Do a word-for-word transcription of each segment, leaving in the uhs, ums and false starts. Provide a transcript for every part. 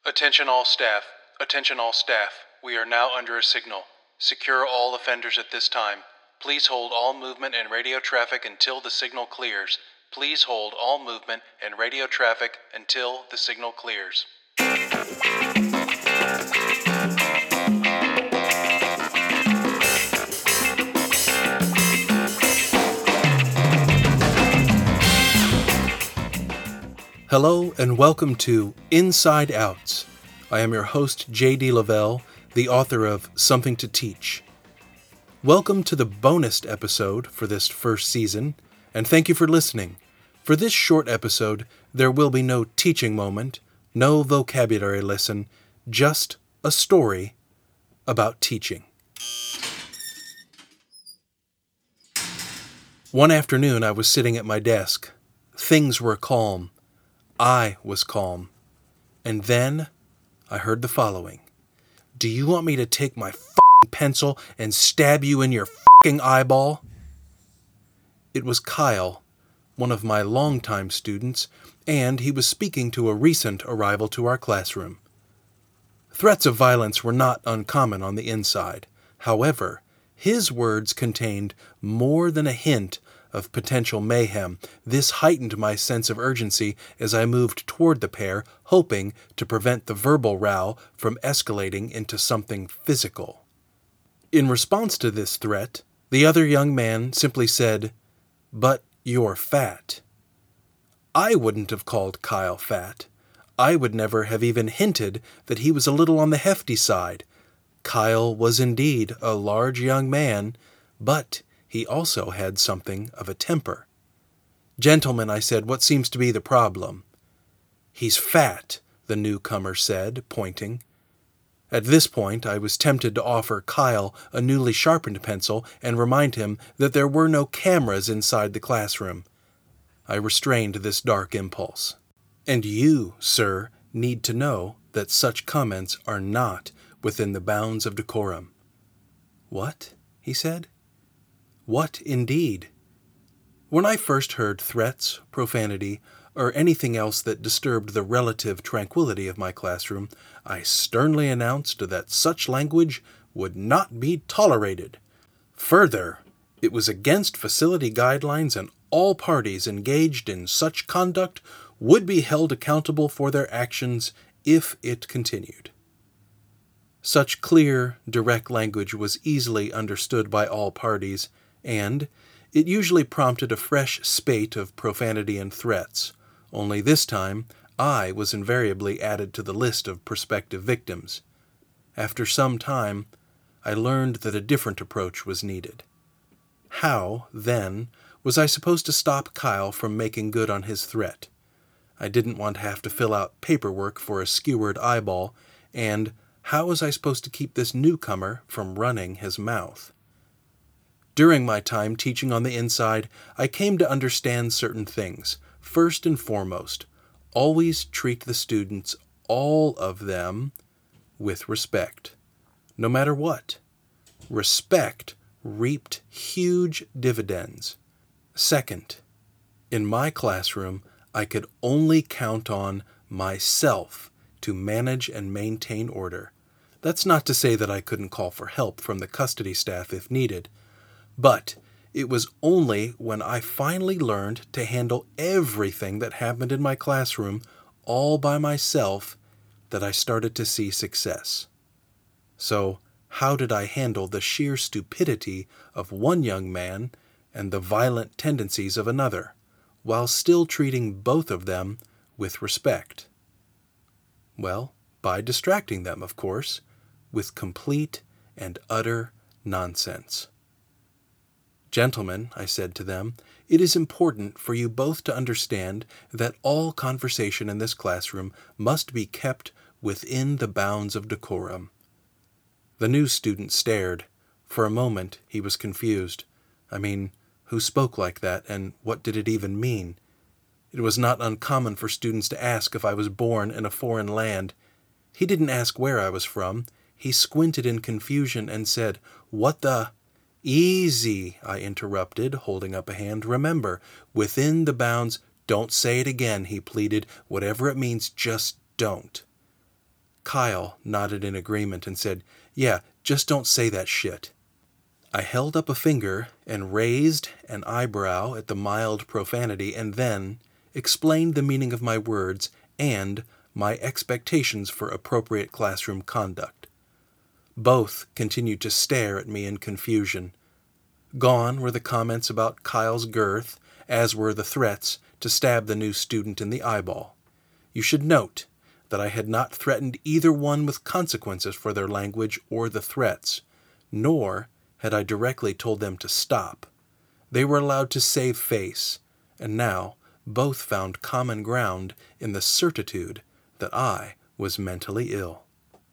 Attention all staff. Attention all staff. We are now under a signal. Secure all offenders at this time. Please hold all movement and radio traffic until the signal clears. Please hold all movement and radio traffic until the signal clears. Hello and welcome to Inside Outs. I am your host, J D Lavelle, the author of Something to Teach. Welcome to the bonus episode for this first season, and thank you for listening. For this short episode, there will be no teaching moment, no vocabulary lesson, just a story about teaching. One afternoon, I was sitting at my desk. Things were calm. I was calm. And then I heard the following. Do you want me to take my f***ing pencil and stab you in your f***ing eyeball? It was Kyle, one of my longtime students, and he was speaking to a recent arrival to our classroom. Threats of violence were not uncommon on the inside. However, his words contained more than a hint of potential mayhem. This heightened my sense of urgency as I moved toward the pair, hoping to prevent the verbal row from escalating into something physical. In response to this threat, the other young man simply said, "But you're fat." I wouldn't have called Kyle fat. I would never have even hinted that he was a little on the hefty side. Kyle was indeed a large young man, but he also had something of a temper. "Gentlemen," I said, "what seems to be the problem?" "He's fat," the newcomer said, pointing. At this point, I was tempted to offer Kyle a newly sharpened pencil and remind him that there were no cameras inside the classroom. I restrained this dark impulse. And you, sir, need to know that such comments are not within the bounds of decorum. "What?" he said. What indeed? When I first heard threats, profanity, or anything else that disturbed the relative tranquility of my classroom, I sternly announced that such language would not be tolerated. Further, it was against facility guidelines, and all parties engaged in such conduct would be held accountable for their actions if it continued. Such clear, direct language was easily understood by all parties, and it usually prompted a fresh spate of profanity and threats, only this time I was invariably added to the list of prospective victims. After some time, I learned that a different approach was needed. How, then, was I supposed to stop Kyle from making good on his threat? I didn't want to have to fill out paperwork for a skewered eyeball, and how was I supposed to keep this newcomer from running his mouth? During my time teaching on the inside, I came to understand certain things. First and foremost, always treat the students, all of them, with respect. No matter what. Respect reaped huge dividends. Second, in my classroom, I could only count on myself to manage and maintain order. That's not to say that I couldn't call for help from the custody staff if needed. But it was only when I finally learned to handle everything that happened in my classroom all by myself that I started to see success. So, how did I handle the sheer stupidity of one young man and the violent tendencies of another, while still treating both of them with respect? Well, by distracting them, of course, with complete and utter nonsense. "Gentlemen," I said to them, "it is important for you both to understand that all conversation in this classroom must be kept within the bounds of decorum." The new student stared. For a moment, he was confused. I mean, who spoke like that, and what did it even mean? It was not uncommon for students to ask if I was born in a foreign land. He didn't ask where I was from. He squinted in confusion and said, "What the—" "Easy," I interrupted, holding up a hand. "Remember, within the bounds—" "Don't say it again," he pleaded. "Whatever it means, just don't." Kyle nodded in agreement and said, "Yeah, just don't say that shit." I held up a finger and raised an eyebrow at the mild profanity and then explained the meaning of my words and my expectations for appropriate classroom conduct. Both continued to stare at me in confusion. Gone were the comments about Kyle's girth, as were the threats to stab the new student in the eyeball. You should note that I had not threatened either one with consequences for their language or the threats, nor had I directly told them to stop. They were allowed to save face, and now both found common ground in the certitude that I was mentally ill.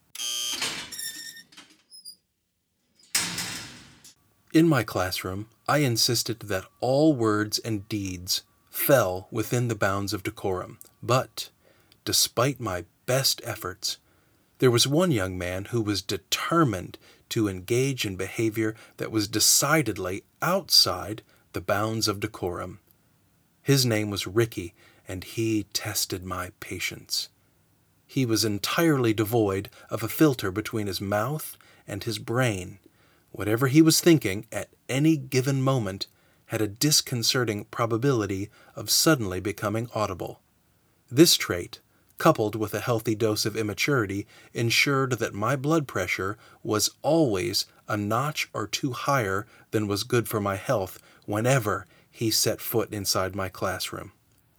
In my classroom, I insisted that all words and deeds fell within the bounds of decorum, but, despite my best efforts, there was one young man who was determined to engage in behavior that was decidedly outside the bounds of decorum. His name was Ricky, and he tested my patience. He was entirely devoid of a filter between his mouth and his brain. Whatever he was thinking at any given moment had a disconcerting probability of suddenly becoming audible. This trait, coupled with a healthy dose of immaturity, ensured that my blood pressure was always a notch or two higher than was good for my health whenever he set foot inside my classroom.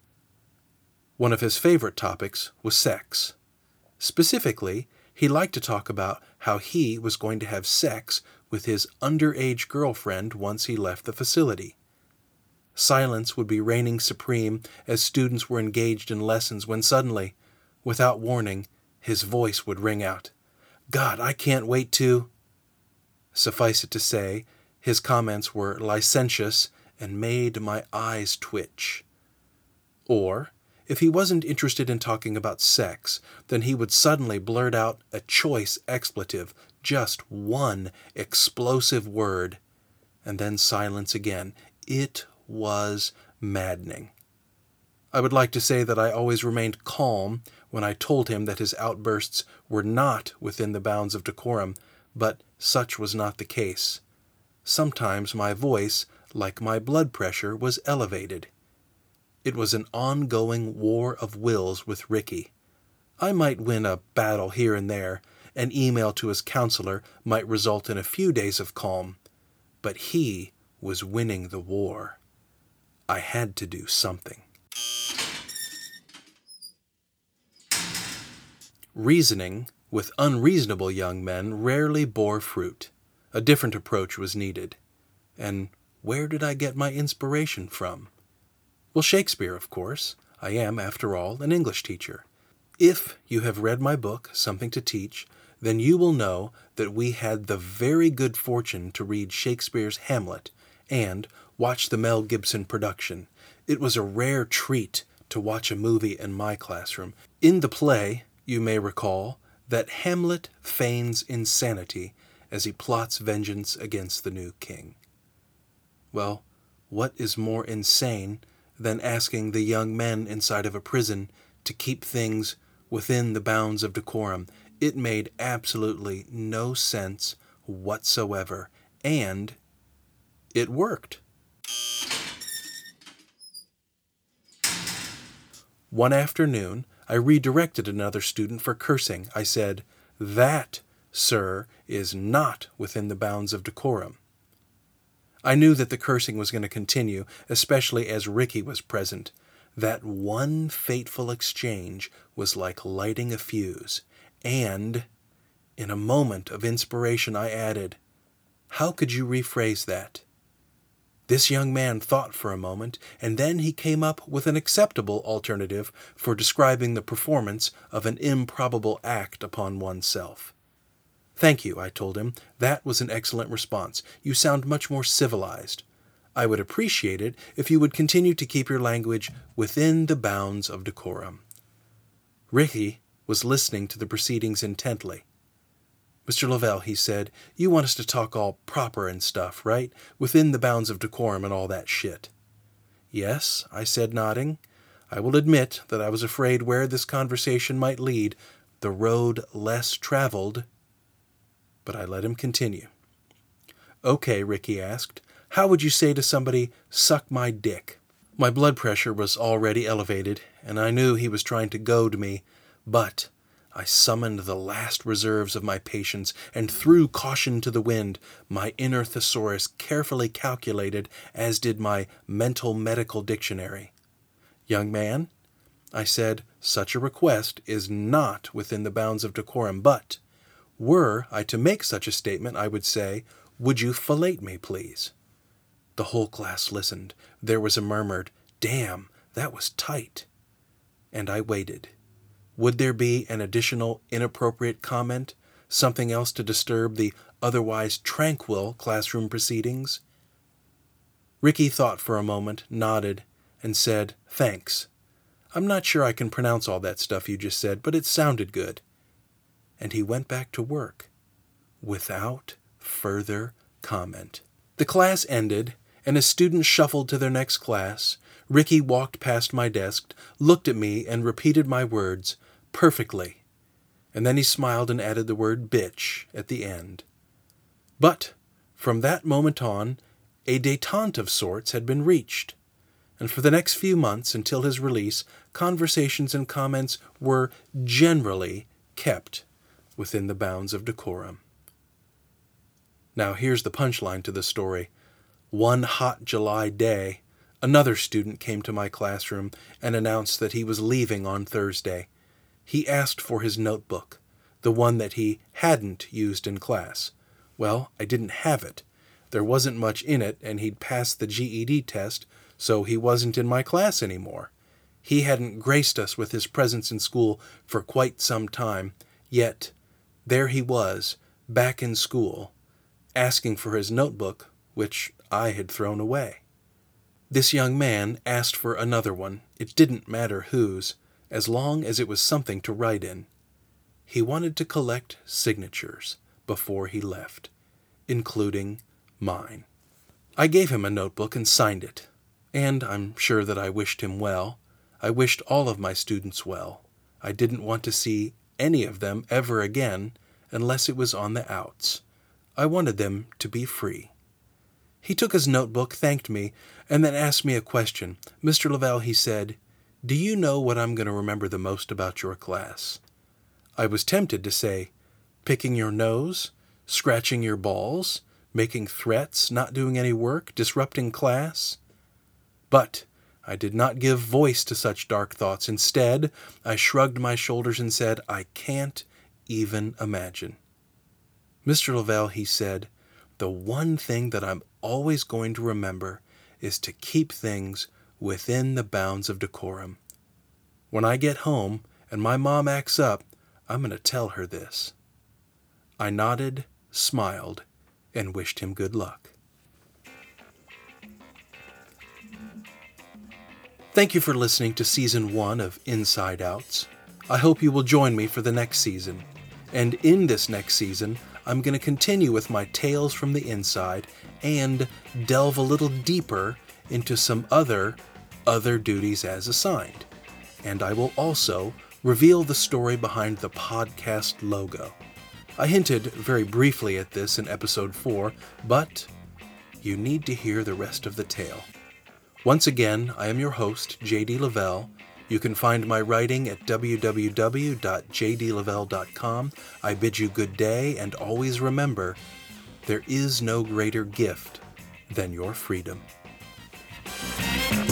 One of his favorite topics was sex. Specifically, he liked to talk about how he was going to have sex with his underage girlfriend once he left the facility. Silence would be reigning supreme as students were engaged in lessons when suddenly, without warning, his voice would ring out, "God, I can't wait to..." Suffice it to say, his comments were licentious and made my eyes twitch. Or, if he wasn't interested in talking about sex, then he would suddenly blurt out a choice expletive, just one explosive word, and then silence again. It was maddening. I would like to say that I always remained calm when I told him that his outbursts were not within the bounds of decorum, but such was not the case. Sometimes my voice, like my blood pressure, was elevated. It was an ongoing war of wills with Ricky. I might win a battle here and there. An email to his counselor might result in a few days of calm, but he was winning the war. I had to do something. Reasoning with unreasonable young men rarely bore fruit. A different approach was needed. And where did I get my inspiration from? Well, Shakespeare, of course. I am, after all, an English teacher. If you have read my book, Something to Teach, then you will know that we had the very good fortune to read Shakespeare's Hamlet and watch the Mel Gibson production. It was a rare treat to watch a movie in my classroom. In the play, you may recall that Hamlet feigns insanity as he plots vengeance against the new king. Well, what is more insane than asking the young men inside of a prison to keep things within the bounds of decorum? It made absolutely no sense whatsoever, and it worked. One afternoon, I redirected another student for cursing. I said, "That, sir, is not within the bounds of decorum." I knew that the cursing was going to continue, especially as Ricky was present. That one fateful exchange was like lighting a fuse. And, in a moment of inspiration, I added, "How could you rephrase that?" This young man thought for a moment, and then he came up with an acceptable alternative for describing the performance of an improbable act upon oneself. "Thank you," I told him. "That was an excellent response. You sound much more civilized. I would appreciate it if you would continue to keep your language within the bounds of decorum." Ricky was listening to the proceedings intently. "Mister Lavelle," he said, "you want us to talk all proper and stuff, right? Within the bounds of decorum and all that shit." "Yes," I said, nodding. "I will admit that I was afraid where this conversation might lead, the road less traveled, but I let him continue. Okay, Ricky asked, how would you say to somebody, suck my dick? My blood pressure was already elevated, and I knew he was trying to goad me, but I summoned the last reserves of my patience and threw caution to the wind. My inner thesaurus carefully calculated, as did my mental medical dictionary. Young man, I said, such a request is not within the bounds of decorum, but were I to make such a statement, I would say, would you fillet me, please? The whole class listened. There was a murmured, damn, that was tight. And I waited. Would there be an additional inappropriate comment, something else to disturb the otherwise tranquil classroom proceedings? Ricky thought for a moment, nodded, and said, thanks. I'm not sure I can pronounce all that stuff you just said, but it sounded good. And he went back to work without further comment. The class ended, and as students shuffled to their next class, Ricky walked past my desk, looked at me, and repeated my words perfectly. And then he smiled and added the word bitch at the end. But from that moment on, a détente of sorts had been reached, and for the next few months until his release, conversations and comments were generally kept within the bounds of decorum. Now here's the punchline to the story. One hot July day, another student came to my classroom and announced that he was leaving on Thursday. He asked for his notebook, the one that he hadn't used in class. Well, I didn't have it. There wasn't much in it, and he'd passed the G E D test, so he wasn't in my class anymore. He hadn't graced us with his presence in school for quite some time, yet there he was, back in school, asking for his notebook, which I had thrown away. This young man asked for another one. It didn't matter whose, as long as it was something to write in. He wanted to collect signatures before he left, including mine. I gave him a notebook and signed it, and I'm sure that I wished him well. I wished all of my students well. I didn't want to see any of them ever again unless it was on the outs. I wanted them to be free. He took his notebook, thanked me, and then asked me a question. Mister Lavelle, he said, do you know what I'm going to remember the most about your class? I was tempted to say, picking your nose, scratching your balls, making threats, not doing any work, disrupting class. But I did not give voice to such dark thoughts. Instead, I shrugged my shoulders and said, I can't even imagine. Mister Lavelle, he said, the one thing that I'm always going to remember is to keep things within the bounds of decorum. When I get home and my mom acts up, I'm going to tell her this. I nodded, smiled, and wished him good luck. Thank you for listening to Season one of Inside Outs. I hope you will join me for the next season. And in this next season, I'm going to continue with my Tales from the Inside and delve a little deeper into some other, other duties as assigned. And I will also reveal the story behind the podcast logo. I hinted very briefly at this in episode four, but you need to hear the rest of the tale. Once again, I am your host, J D Lavelle. You can find my writing at w w w dot j d lavelle dot com. I bid you good day, and always remember, there is no greater gift than your freedom.